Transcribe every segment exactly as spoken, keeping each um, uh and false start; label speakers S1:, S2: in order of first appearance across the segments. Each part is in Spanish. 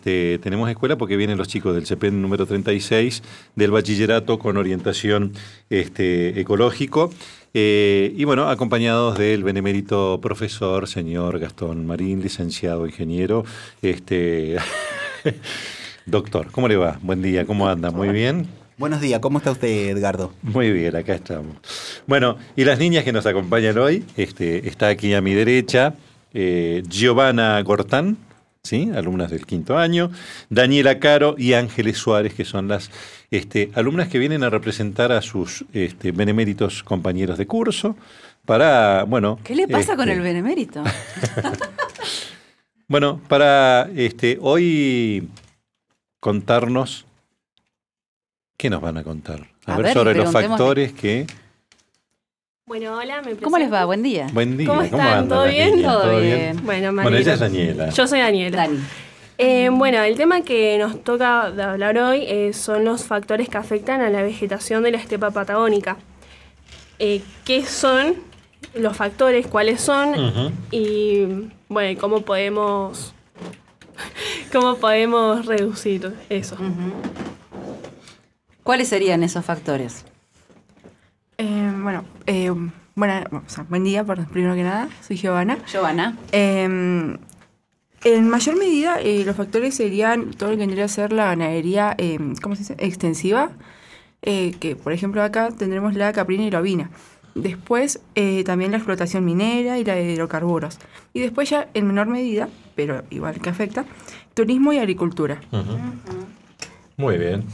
S1: este, tenemos escuela porque vienen los chicos del CEPEN número treinta y seis del bachillerato con orientación este, ecológico. Eh, y bueno, acompañados del benemérito profesor, señor Gastón Marín, licenciado ingeniero, este doctor. ¿Cómo le va? Buen día, ¿cómo anda? ¿Muy bien?
S2: Buenos días, ¿cómo está usted, Edgardo?
S1: Muy bien, acá estamos. Bueno, y las niñas que nos acompañan hoy, este, está aquí a mi derecha, eh, Giovanna Gortán, ¿sí? Alumnas del quinto año, Daniela Caro y Ángeles Suárez, que son las este, alumnas que vienen a representar a sus este, beneméritos compañeros de curso para, bueno...
S3: ¿Qué le pasa
S1: este,
S3: con el benemérito?
S1: Bueno, para este, hoy contarnos... ¿Qué nos van a contar? A, a ver, ver sobre los factores que...
S4: Bueno, hola, me presento.
S3: ¿Cómo les va? Buen día.
S1: Buen día.
S4: ¿Cómo están?
S1: ¿Cómo
S4: ¿Todo bien?
S3: Todo, ¿Todo bien? bien.
S4: Bueno,
S1: bueno, ella es Daniela.
S4: Yo soy Daniela.
S3: Dani.
S4: Eh, bueno, el tema que nos toca de hablar hoy eh, son los factores que afectan a la vegetación de la estepa patagónica. Eh, ¿Qué son los factores? ¿Cuáles son? Uh-huh. Y, bueno, ¿cómo podemos, cómo podemos reducir eso?
S3: Uh-huh. ¿Cuáles serían esos factores?
S5: Eh, bueno, eh, buena, o sea, buen día, por, primero que nada, soy Giovanna.
S3: Giovanna.
S5: Eh, en mayor medida, eh, los factores serían todo lo que tendría que ser la ganadería, eh, ¿cómo se dice?, extensiva, eh, que por ejemplo acá tendremos la caprina y la ovina. Después eh, también la explotación minera y la de hidrocarburos. Y después ya en menor medida, pero igual que afecta, turismo y agricultura.
S1: Uh-huh. Uh-huh. Muy bien.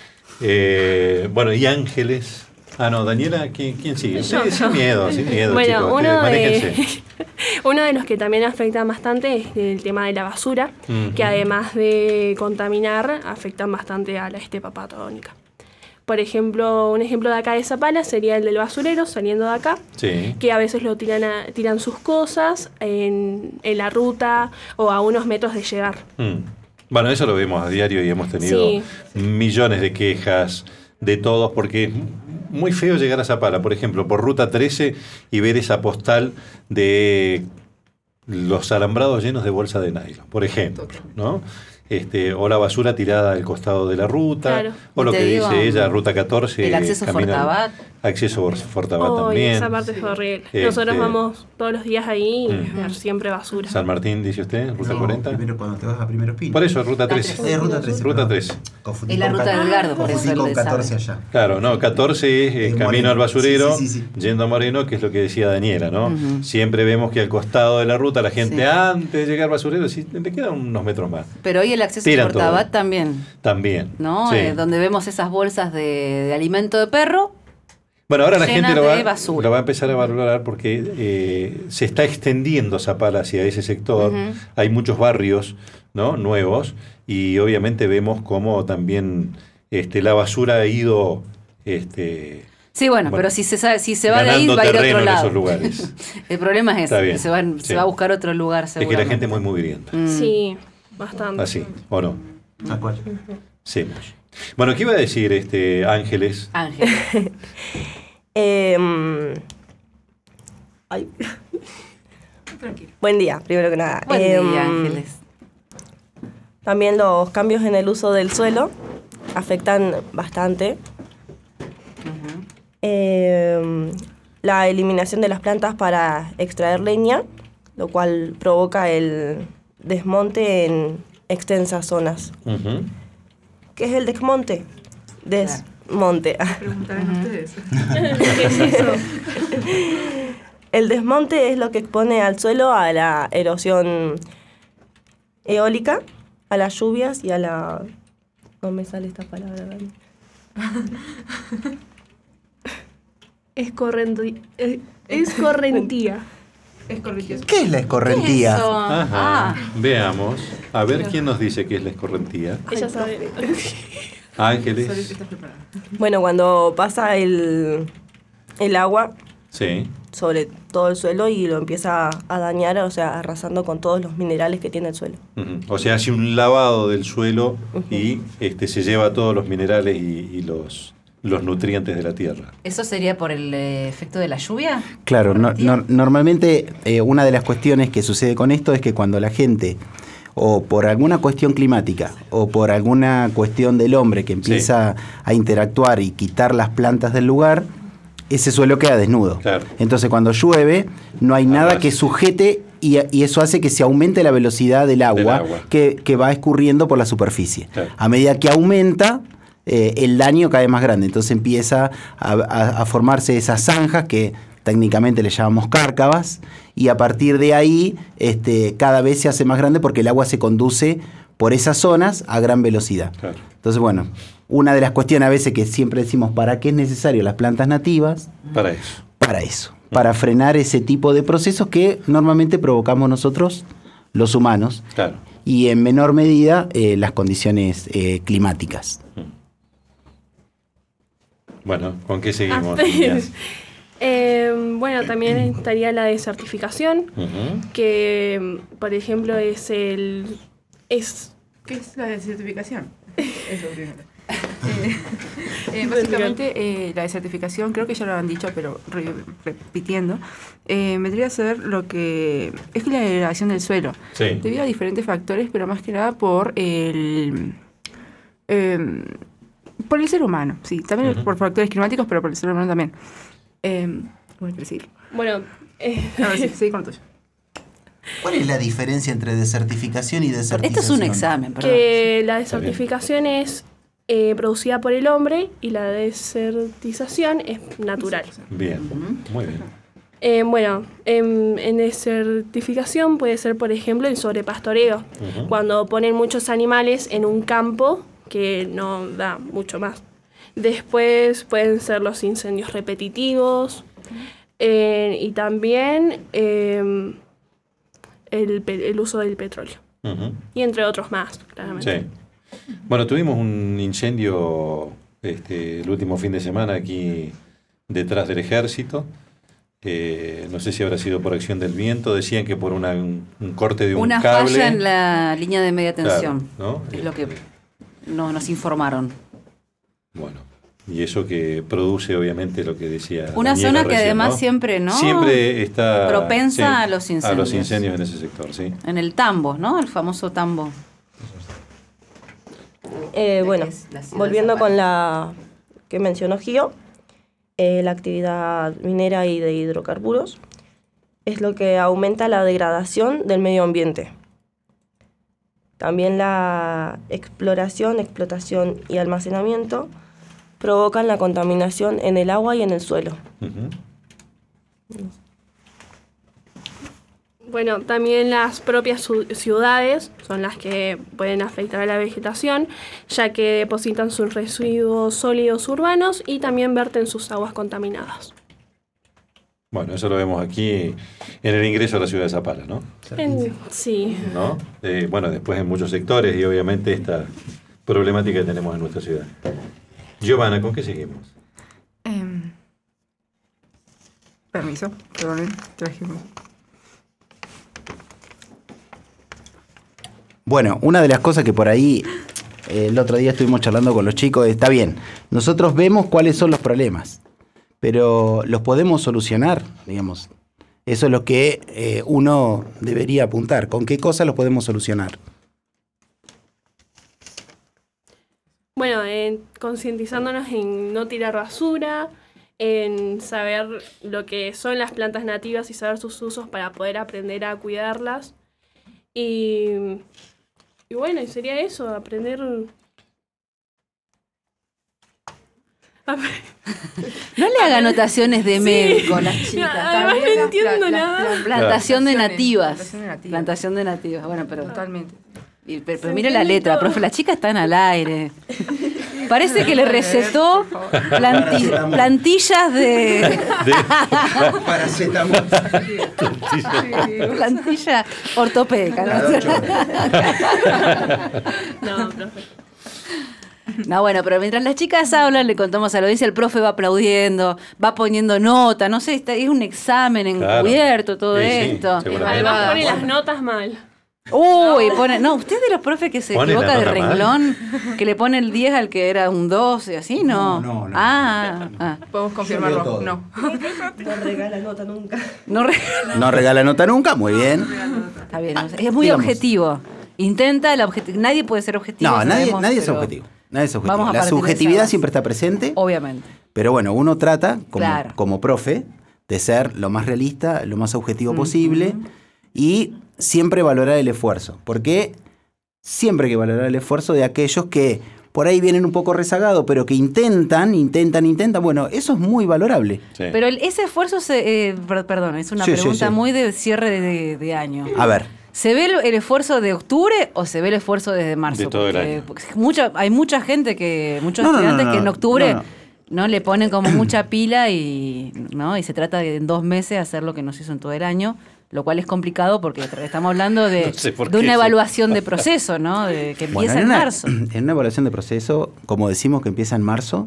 S1: Eh, bueno, y Ángeles... Ah, no, Daniela, ¿quién, quién sigue?
S4: Yo,
S1: sí, sin miedo, sin miedo,
S4: bueno,
S1: chicos.
S4: Uno de, uno de los que también afecta bastante es el tema de la basura, uh-huh. que además de contaminar, afectan bastante a la estepa patagónica. Por ejemplo, un ejemplo de acá de Zapala sería el del basurero, saliendo de acá,
S1: sí.
S4: que a veces lo tiran, a, tiran sus cosas en, en la ruta o a unos metros de llegar.
S1: Mm. Bueno, eso lo vemos a diario y hemos tenido sí. millones de quejas de todos, porque es muy feo llegar a Zapala, por ejemplo, por Ruta trece y ver esa postal de los alambrados llenos de bolsa de nylon, por ejemplo, ¿no? Este, o la basura tirada al costado de la ruta, claro. o lo que digo, dice ella, Ruta catorce.
S3: El acceso Fortabat.
S1: Acceso Fortabat
S4: oh,
S1: también.
S4: Esa parte es horrible. Este, Nosotros vamos todos los días ahí y uh-huh. ver siempre basura.
S1: San Martín, dice usted, Ruta
S6: no,
S1: cuarenta.
S6: Primero cuando te vas a Primero Pino.
S1: Por eso, Ruta trece.
S6: Eh, Ruta trece.
S1: Ruta trece.
S3: Es la ruta del Gardo, por eso
S6: con catorce allá.
S1: Claro, no, catorce es el camino al basurero, sí, sí, sí, sí. yendo a Moreno, que es lo que decía Daniela, ¿no? Uh-huh. Siempre vemos que al costado de la ruta la gente, sí. antes de llegar al basurero, sí, le quedan unos metros más.
S3: Pero hoy el acceso a Fortabat también.
S1: También.
S3: ¿No?
S1: Sí.
S3: Eh, donde vemos esas bolsas de, de alimento de perro.
S1: Bueno, ahora la gente lo va,
S3: lo
S1: va a empezar a valorar porque eh, se está extendiendo Zapala hacia ese sector. Uh-huh. Hay muchos barrios, ¿no?, nuevos, y obviamente vemos cómo también este, la basura ha ido... Este,
S3: sí, bueno, bueno, pero si se sabe, si se va de ahí, va a ir a otro lado.
S1: En esos lugares.
S3: El problema es ese, que se, van,
S1: sí.
S3: se va a buscar otro lugar,
S1: es que la gente es muy mugrienta.
S4: Mm. Sí, bastante.
S1: Así, ¿o no?
S6: ¿A cuál?
S1: Sí. Bueno, ¿qué iba a decir este Ángeles?
S3: Ángeles.
S7: eh, ay.
S5: Tranquilo.
S7: Buen día, primero que nada.
S3: Buen
S7: eh,
S3: día, Ángeles.
S7: También los cambios en el uso del suelo afectan bastante. Uh-huh. Eh, la eliminación de las plantas para extraer leña, lo cual provoca el desmonte en extensas zonas.
S1: Uh-huh.
S7: ¿Qué es el desmonte? Desmonte.
S5: Preguntarán uh-huh. ustedes.
S4: ¿Qué es eso?
S7: El desmonte es lo que expone al suelo a la erosión eólica, a las lluvias y a la... No me sale esta palabra, Dani.
S4: Es correntía. Es, es correntía.
S5: Escorrentía.
S6: ¿Qué es la escorrentía?
S3: ¿Qué es eso?
S1: Ajá.
S3: Ah.
S1: Veamos. A ver quién nos dice qué es la escorrentía.
S4: Ella sabe.
S1: Ángeles.
S7: Bueno, cuando pasa el, el agua
S1: Sí.
S7: sobre todo el suelo y lo empieza a dañar, o sea, arrasando con todos los minerales que tiene el suelo.
S1: Uh-huh. O sea, hace un lavado del suelo uh-huh. y este, se lleva todos los minerales y, y los, los nutrientes de la tierra.
S3: ¿Eso sería por el eh, efecto de la lluvia?
S2: Claro, no, no, normalmente eh, una de las cuestiones que sucede con esto es que cuando la gente o por alguna cuestión climática o por alguna cuestión del hombre que empieza sí. a interactuar y quitar las plantas del lugar, ese suelo queda desnudo. Claro. Entonces cuando llueve no hay nada que sujete y, y eso hace que se aumente la velocidad del agua, del agua. Que, que va escurriendo por la superficie. Claro. A medida que aumenta, eh, el daño cae más grande. Entonces empieza a, a, a formarse esas zanjas que técnicamente le llamamos cárcavas, y a partir de ahí este, cada vez se hace más grande porque el agua se conduce por esas zonas a gran velocidad. Claro. Entonces, bueno, una de las cuestiones a veces que siempre decimos, ¿para qué es necesario las plantas nativas?
S1: Para eso.
S2: Para eso, para frenar ese tipo de procesos que normalmente provocamos nosotros, los humanos, claro. y en menor medida eh, las condiciones eh, climáticas.
S1: Bueno, ¿con qué seguimos?
S4: Eh, bueno, también estaría la desertificación, uh-huh. que, por ejemplo, es el... Es,
S5: ¿Qué es la desertificación? Eso primero. eh, eh, básicamente, eh, la desertificación, creo que ya lo han dicho, pero re, repitiendo, eh, vendría a ser lo que es la degradación del suelo. Sí. Debido a diferentes factores, pero más que nada por el... Eh, por el ser humano, sí. También uh-huh. por factores climáticos, pero por el ser humano también. Eh, voy a decir.
S4: Bueno, eh,
S5: a ver, sí, sí, con lo tuyo.
S6: ¿Cuál es la diferencia entre desertificación y desertización?
S3: Esto es un examen, perdón.
S4: Que la desertificación es eh, producida por el hombre y la desertización es natural.
S1: Bien, muy bien.
S4: Eh, bueno, en, en desertificación puede ser, por ejemplo, el sobrepastoreo, uh-huh. cuando ponen muchos animales en un campo que no da mucho más. Después pueden ser los incendios repetitivos eh, y también eh, el, el uso del petróleo. Uh-huh. Y entre otros más, claramente.
S1: Sí. Bueno, tuvimos un incendio este, el último fin de semana aquí detrás del ejército. Eh, no sé si habrá sido por acción del viento. Decían que por una, un, un corte de un
S3: una
S1: cable.
S3: Una falla en la línea de media tensión.
S1: Claro, ¿no?
S3: Es lo que no, nos informaron.
S1: Bueno, y eso que produce obviamente lo que decía
S3: una
S1: Daniela
S3: zona que
S1: recién,
S3: además
S1: ¿no?
S3: siempre no
S1: siempre está
S3: propensa
S1: sí,
S3: a los incendios
S1: a los incendios en ese sector, sí.
S3: En el tambo, ¿no? El famoso tambo.
S7: Eh, bueno, volviendo con la que mencionó Gio, eh, la actividad minera y de hidrocarburos es lo que aumenta la degradación del medio ambiente. También la exploración, explotación y almacenamiento provocan la contaminación en el agua y en el suelo. Uh-huh.
S4: Bueno, también las propias ciudades son las que pueden afectar a la vegetación, ya que depositan sus residuos sólidos urbanos y también verten sus aguas contaminadas.
S1: Bueno, eso lo vemos aquí en el ingreso a la ciudad de Zapala, ¿no?
S4: En, sí.
S1: ¿No? Eh, bueno, después en muchos sectores y obviamente esta problemática que tenemos en nuestra ciudad. Giovanna, ¿con qué seguimos?
S5: Eh, permiso, perdonen, traje.
S2: Bueno, una de las cosas que por ahí eh, el otro día estuvimos charlando con los chicos, está bien, nosotros vemos cuáles son los problemas, pero los podemos solucionar, digamos. Eso es lo que eh, uno debería apuntar. ¿Con qué cosas los podemos solucionar?
S4: Bueno, en concientizándonos en no tirar basura, en saber lo que son las plantas nativas y saber sus usos para poder aprender a cuidarlas. Y, y bueno, y sería eso, aprender...
S3: No le haga anotaciones de médico a las chicas.
S4: Además no entiendo nada.
S3: Plantación de nativas.
S5: Plantación de nativas.
S3: Plantación de nativas. Bueno, pero...
S5: Totalmente.
S3: Y, pero, pero mire la letra, profe, las chicas están al aire. Parece que le recetó planti plantillas de...
S6: Paracetamol.
S3: Plantilla ortopédica. ¿No?
S4: No, profe.
S3: No, bueno, pero mientras las chicas hablan, le contamos a la audiencia, el profe va aplaudiendo, va poniendo nota, no sé, está, es un examen encubierto, claro. Todo sí, esto.
S4: Sí, además pone las notas mal.
S3: Uy, no. pone, no, usted de los profes que se equivoca de renglón, mal. Que le pone el diez al que era un doce, así, ¿no?
S6: No, no, no.
S3: Ah, ah.
S5: Podemos confirmarlo, no.
S7: No regala nota nunca.
S3: No regala,
S2: no regala nota nunca, muy bien.
S3: Está bien, es muy Digamos. objetivo. intenta, la objeti- nadie puede ser objetivo.
S2: No, nadie,
S3: sabemos,
S2: nadie es
S3: pero
S2: objetivo. Nadie es objetivo.
S3: vamos a
S2: La
S3: partir de
S2: subjetividad
S3: esa base.
S2: siempre está presente.
S3: Obviamente.
S2: Pero bueno, uno trata, como,
S3: Claro.
S2: como profe, de ser lo más realista, lo más objetivo uh-huh. posible y siempre valorar el esfuerzo. Porque siempre hay que valorar el esfuerzo de aquellos que por ahí vienen un poco rezagados, pero que intentan, intentan, intentan. Bueno, eso es muy valorable.
S3: Sí. Pero el, ese esfuerzo, se, eh, perdón, es una sí, pregunta sí, sí. muy de cierre de, de, de año.
S2: A ver.
S3: ¿Se ve el, el esfuerzo de octubre o se ve el esfuerzo desde marzo?
S1: De todo
S3: porque,
S1: el año.
S3: Porque mucha, hay mucha gente, que muchos
S2: no,
S3: estudiantes
S2: no, no, no,
S3: que en octubre
S2: no, no.
S3: no le ponen como mucha pila y, ¿no? y se trata de en dos meses hacer lo que nos hizo en todo el año. Lo cual es complicado porque estamos hablando de, no sé de una qué, evaluación sí. de proceso, ¿no? De que empieza bueno, en,
S2: en una,
S3: marzo.
S2: En una evaluación de proceso, como decimos que empieza en marzo,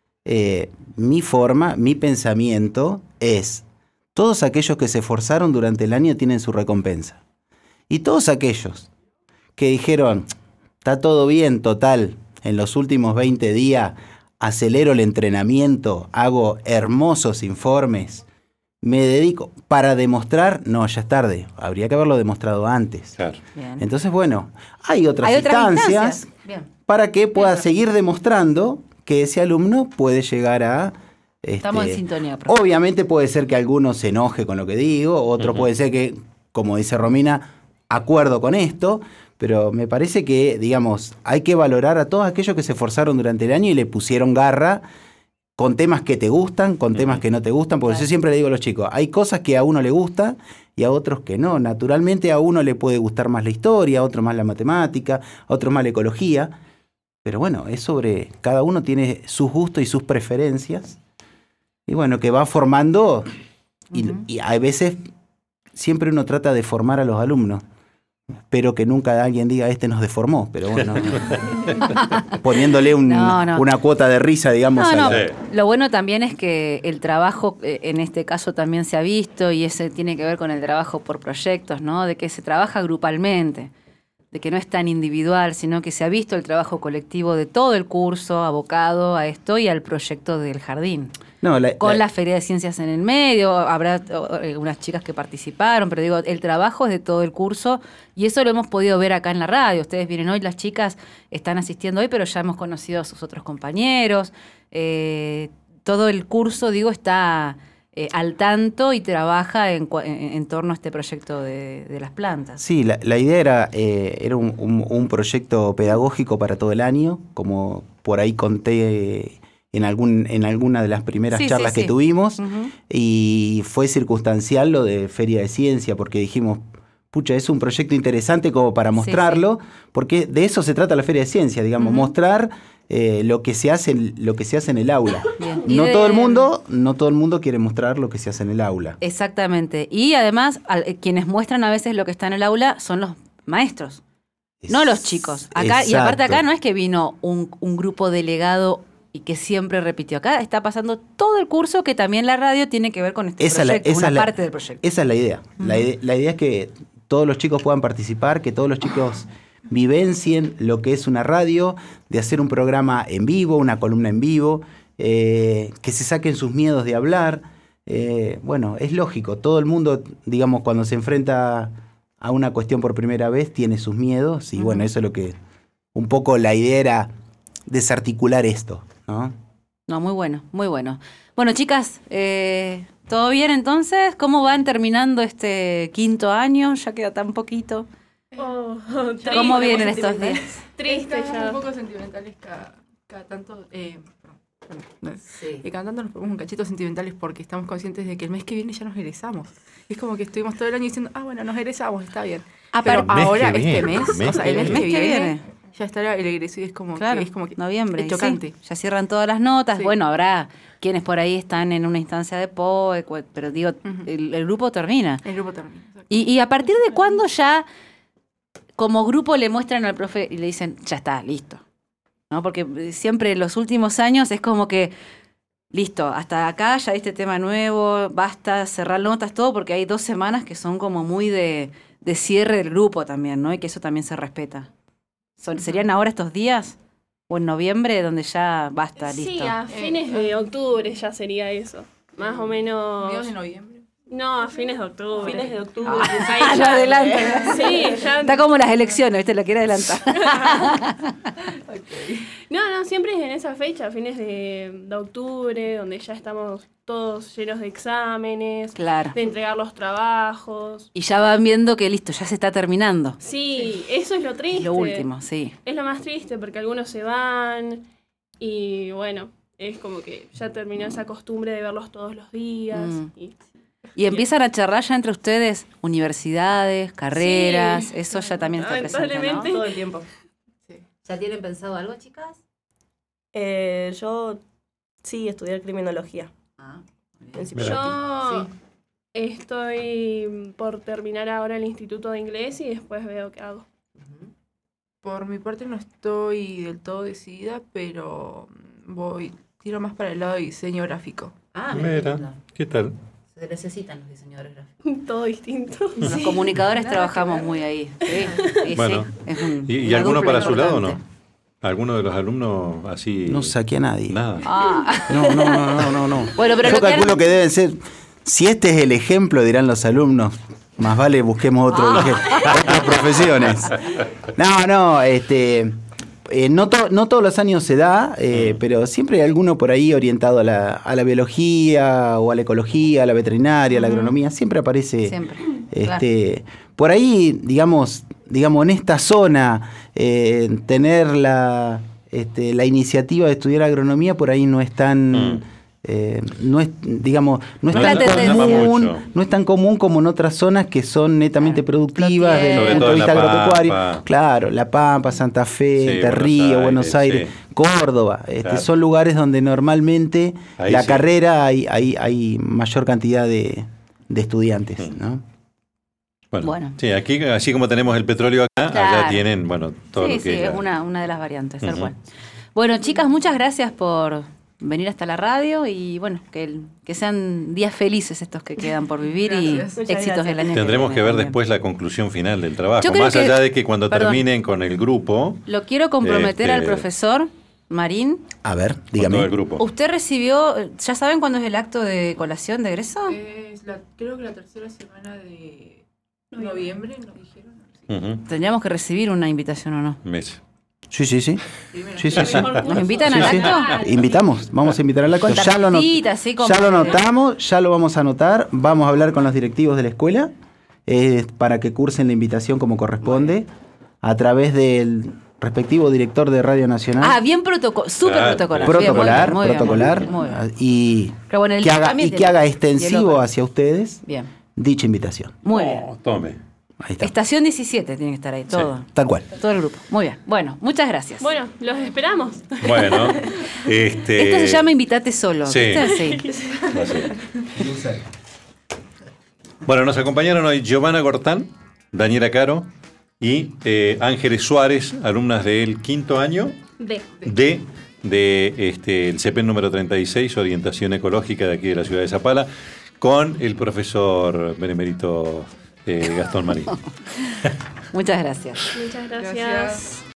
S2: eh, mi forma, mi pensamiento es, todos aquellos que se esforzaron durante el año tienen su recompensa. Y todos aquellos que dijeron, está todo bien, total, en los últimos veinte días acelero el entrenamiento, hago hermosos informes, me dedico para demostrar, no, ya es tarde, habría que haberlo demostrado antes. Claro. Entonces, bueno, hay otras
S3: ¿Hay
S2: instancias para que pueda Bien. seguir demostrando que ese alumno puede llegar a... Este,
S3: Estamos en sintonía. Profe.
S2: Obviamente puede ser que alguno se enoje con lo que digo, otro uh-huh. puede ser que, como dice Romina, acuerdo con esto, pero me parece que, digamos, hay que valorar a todos aquellos que se esforzaron durante el año y le pusieron garra, con temas que te gustan, con temas que no te gustan, porque claro. yo siempre le digo a los chicos, hay cosas que a uno le gusta y a otros que no. Naturalmente a uno le puede gustar más la historia, a otro más la matemática, a otro más la ecología, pero bueno, es sobre, cada uno tiene sus gustos y sus preferencias, y bueno, que va formando, y, uh-huh. y a veces siempre uno trata de formar a los alumnos. Espero que nunca alguien diga, este nos deformó, pero bueno, poniéndole un, no, no. una cuota de risa, digamos.
S3: No, no.
S2: La...
S3: Sí. Lo bueno también es que el trabajo, en este caso también se ha visto, y ese tiene que ver con el trabajo por proyectos, ¿no? De que se trabaja grupalmente, de que no es tan individual, sino que se ha visto el trabajo colectivo de todo el curso abocado a esto y al proyecto del jardín. No, la, con la, la Feria de Ciencias en el medio, habrá unas chicas que participaron, pero digo, el trabajo es de todo el curso y eso lo hemos podido ver acá en la radio. Ustedes vienen hoy, las chicas están asistiendo hoy, pero ya hemos conocido a sus otros compañeros. Eh, todo el curso, digo, está eh, al tanto y trabaja en, en, en torno a este proyecto de, de las plantas.
S2: Sí, la, la idea era, eh, era un, un, un proyecto pedagógico para todo el año, como por ahí conté... En, algún, en alguna de las primeras sí, charlas sí, que sí. tuvimos, uh-huh. y fue circunstancial lo de Feria de Ciencia, porque dijimos, pucha, es un proyecto interesante como para mostrarlo, sí, sí. porque de eso se trata la Feria de Ciencia, digamos, uh-huh. mostrar eh, lo que se hace, lo que se hace en el aula. No de... todo el mundo, no todo el mundo quiere mostrar lo que se hace en el aula.
S3: Exactamente. Y además, al, quienes muestran a veces lo que está en el aula son los maestros, es... no los chicos. Acá, Exacto. y aparte acá no es que vino un, un grupo delegado y que siempre repitió. Acá está pasando todo el curso, que también la radio tiene que ver con este esa proyecto, la, esa una
S2: la,
S3: parte del proyecto.
S2: Esa es la idea. Uh-huh. La idea. La idea es que todos los chicos puedan participar, que todos los chicos vivencien lo que es una radio, de hacer un programa en vivo, una columna en vivo, eh, que se saquen sus miedos de hablar. Eh, bueno, es lógico. Todo el mundo, digamos, cuando se enfrenta a una cuestión por primera vez, tiene sus miedos. Y uh-huh. bueno, eso es lo que... Un poco la idea era desarticular esto. ¿No?
S3: No, muy bueno, muy bueno. Bueno, chicas, eh, ¿todo bien entonces? ¿Cómo van terminando este quinto año? Ya queda tan poquito.
S4: Oh,
S3: ¿Cómo vienen estos días?
S5: Triste, ya. Un poco sentimentales cada, cada tanto. Eh, no, sí. eh, cada tanto nos ponemos un cachito sentimentales porque estamos conscientes de que el mes que viene ya nos egresamos. Es como que estuvimos todo el año diciendo, ah, bueno, nos egresamos, está bien. Ah, pero ahora, este mes, mes, o sea, el mes, mes que, que viene. viene ya estará el egreso y es como,
S3: claro,
S5: que, es como que
S3: noviembre,
S5: es chocante.
S3: Sí, ya cierran todas las notas. Sí. Bueno, habrá quienes por ahí están en una instancia de P O E, pero digo, uh-huh. el, el grupo termina.
S5: El grupo termina.
S3: Y, y a partir de cuándo ya, como grupo, le muestran al profe y le dicen, ya está, listo. ¿No? Porque siempre en los últimos años es como que, listo, hasta acá ya este tema nuevo, basta cerrar notas, todo, porque hay dos semanas que son como muy de, de cierre del grupo también, ¿no? Y que eso también se respeta. ¿Serían ahora estos días? ¿O en noviembre, donde ya basta, listo?
S4: Sí, a fines de octubre ya sería eso. Más o menos...
S5: ¿Mediados de noviembre?
S4: No, a fines de octubre.
S7: Fines de octubre.
S3: Ah, lo adelanta.
S4: Sí, ya.
S3: Está como las elecciones, ¿viste? Lo quiere adelantar.
S4: Okay. No, no, siempre es en esa fecha, fines de, de octubre, donde ya estamos todos llenos de exámenes,
S3: Claro.
S4: de entregar los trabajos.
S3: Y ya van viendo que listo, ya se está terminando.
S4: Sí, eso es lo triste.
S3: Es lo último, sí.
S4: Es lo más triste porque algunos se van y bueno, es como que ya terminó esa costumbre de verlos todos los días.
S3: Mm.
S4: Y,
S3: Y empiezan a charlar ya entre ustedes, universidades, carreras,
S4: Sí.
S3: eso ya también está presente, ¿no?
S4: Lamentablemente.
S7: Todo el tiempo.
S3: ¿Ya tienen pensado algo, chicas?
S7: Eh, yo sí estudié criminología.
S3: Ah,
S7: En
S1: Mira.
S4: yo
S3: Sí.
S4: estoy por terminar ahora el instituto de inglés y después veo qué hago.
S5: Por mi parte no estoy del todo decidida, pero voy, tiro más para el lado de diseño gráfico.
S3: Ah,
S1: Mira, ¿qué tal?
S3: Se necesitan los diseñadores gráficos.
S4: Todo distinto.
S3: Los comunicadores trabajamos muy ahí. Sí, sí,
S1: Bueno,
S3: sí. Es un-
S1: ¿Y, y
S3: una
S1: alguno
S3: dupla
S1: para su lado o no?
S3: importante.
S1: ¿Alguno de los alumnos así?
S2: No saqué a nadie.
S1: Nada.
S3: Ah,
S2: No, no, no, no, no. no.
S3: Bueno, pero
S2: Yo
S3: lo que
S2: calculo
S3: han-
S2: que deben ser. Si este es el ejemplo, dirán los alumnos, más vale busquemos otro
S3: Ah.
S2: ejemplo, otras profesiones. No, no, este. eh, no, to- no todos los años se da, eh, pero siempre hay alguno por ahí orientado a la, a la biología o a la ecología, a la veterinaria, a la agronomía. Siempre aparece.
S3: siempre.
S2: Este, por ahí, digamos, digamos, en esta zona, eh, tener la, este, la iniciativa de estudiar agronomía por ahí no es tan,
S1: Mm.
S2: eh, no es, digamos, no es
S3: No
S2: tan
S3: es la tendencia.
S2: común,
S1: Mucho.
S2: no es tan común como en otras zonas que son netamente
S3: Claro.
S2: productivas
S3: Lo
S2: desde el
S3: tiene.
S2: punto
S1: Sobre
S2: de vista
S1: todo en La
S2: agropecuario.
S1: Pampa.
S2: Claro, La Pampa, Santa Fe,
S1: Sí,
S2: Entre
S1: Buenos
S2: Ríos,
S1: Aires,
S2: Buenos Aires,
S1: sí.
S2: Córdoba. Este,
S1: Claro.
S2: Son lugares donde normalmente
S1: Ahí
S2: la
S1: sí.
S2: carrera hay, hay, hay mayor cantidad de, de estudiantes,
S1: Mm.
S2: ¿no?
S1: Bueno,
S3: Bueno.
S1: sí, aquí, así como tenemos el petróleo acá,
S3: Claro.
S1: allá tienen, bueno, todo
S3: sí,
S1: lo que
S3: sí,
S1: es
S3: es
S1: la-
S3: una, una de las variantes, tal
S1: Ujú.
S3: cual. Bueno, chicas, muchas gracias por venir hasta la radio y bueno, que, el- que sean días felices estos que quedan por vivir y
S5: Gracias.
S7: Muchas
S3: éxitos
S7: gracias.
S3: del año.
S1: Tendremos
S3: viene
S1: que ver
S3: también.
S1: después la conclusión final del trabajo.
S3: Yo creo
S1: Más
S3: que-
S1: allá de que cuando
S3: perdón.
S1: terminen con el grupo,
S3: Lo quiero comprometer
S1: Este-
S3: al profesor Marín.
S2: A ver,
S1: con
S2: dígame.
S1: todo el grupo.
S3: ¿Usted recibió, ya saben cuándo es el acto de colación de egreso?
S5: Es la, creo que la tercera semana de noviembre, nos dijeron. Sí.
S1: Ujú.
S3: Tendríamos que recibir una invitación o no.
S1: Mes.
S2: Sí, sí, sí.
S5: Primero.
S2: Sí, sí, sí.
S3: ¿Nos invitan
S2: Sí,
S3: al
S2: sí.
S3: acto?
S2: Invitamos, vamos a invitar al acto.
S3: Con
S2: Ya lo, not-
S3: tarjetita, así como-
S2: ya lo notamos, ya lo vamos a anotar. Vamos a hablar con los directivos de la escuela eh, para que cursen la invitación como corresponde a través del respectivo director de Radio Nacional.
S3: Ah, bien protocolo, súper
S1: Claro.
S3: protocolar.
S2: protocolar,
S3: Bien, muy bien, muy
S2: protocolar.
S3: bien, muy bien.
S2: Y
S3: Pero bueno, el
S2: que haga,
S3: también
S2: y que
S3: tiene-
S2: haga
S3: y el
S2: extensivo
S3: local.
S2: hacia ustedes
S3: Bien,
S2: dicha invitación.
S3: muy bien.
S1: Oh, tome.
S2: Ahí está.
S3: Estación diecisiete tiene que estar ahí, todo.
S2: Tal cual.
S3: Todo el grupo. Muy bien. Bueno, muchas gracias.
S4: Bueno, los esperamos.
S1: Bueno, este.
S3: Esto se llama Invitate Solo.
S1: Sí.
S3: ¿viste? Sí.
S1: Así. Bueno, nos acompañaron hoy Giovanna Gortán, Daniela Caro y eh, Ángeles Suárez, alumnas del quinto año
S4: De.
S1: de, de este, el C E P E número treinta y seis, Orientación Ecológica de aquí de la ciudad de Zapala, con el profesor benemérito eh, Gastón Marín.
S3: Muchas gracias.
S4: Muchas gracias.
S5: Gracias.